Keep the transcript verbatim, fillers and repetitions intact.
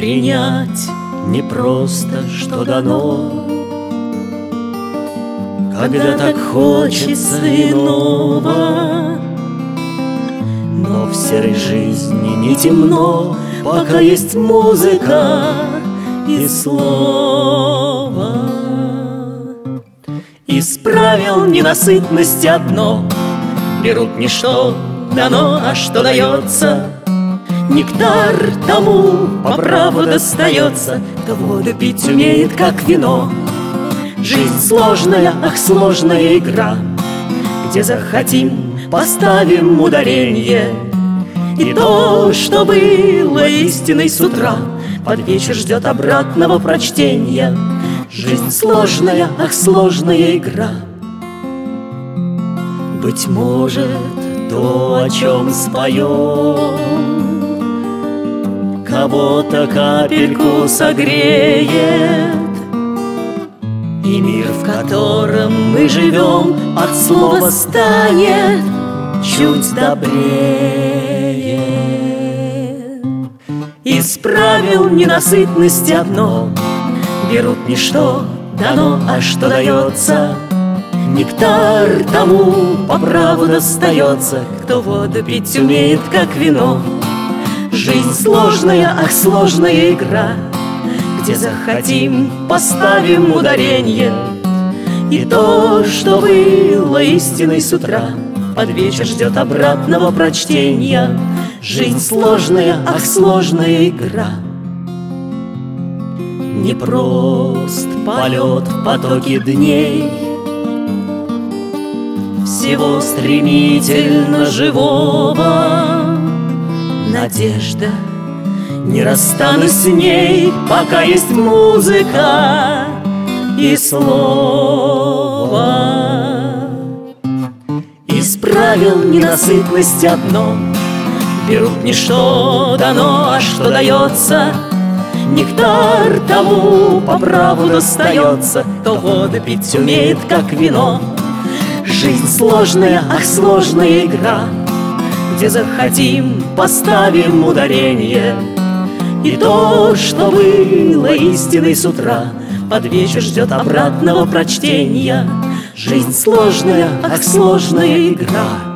принять не просто, что дано, когда так хочется иного. Но в серой жизни не темно, пока есть музыка и слово. Исправил ненасытность одно, берут не что дано, а что дается. Нектар тому по праву достается, кто воду пить умеет, как вино. Жизнь сложная, ах, сложная игра, где захотим, поставим ударенье. И то, что было истиной с утра, под вечер ждет обратного прочтения. Жизнь сложная, ах, сложная игра. Быть может, то, о чем споем, кого-то капельку согреет, и мир, в котором мы живем, от слова станет чуть добрее. Исправил ненасытность одно, берут не что дано, а что дается. Нектар тому по праву достается, кто воду пить умеет, как вино. Жизнь сложная, ах, сложная игра, где захотим, поставим ударенье. И то, что было истиной с утра, под вечер ждет обратного прочтения. Жизнь сложная, ах, сложная игра. Непрост полет в потоке дней, всего стремительно живого. Надежда, не расстанусь с ней, пока есть музыка и слово. Исправил ненасытность одно, берут не что дано, а что дается. Нектар тому по праву достается, кто воду пить умеет, как вино. Жизнь сложная, ах, сложная игра, где захотим, поставим ударенье. И то, что было истиной с утра, под вечер ждет обратного прочтения. Жизнь сложная, ах, сложная игра.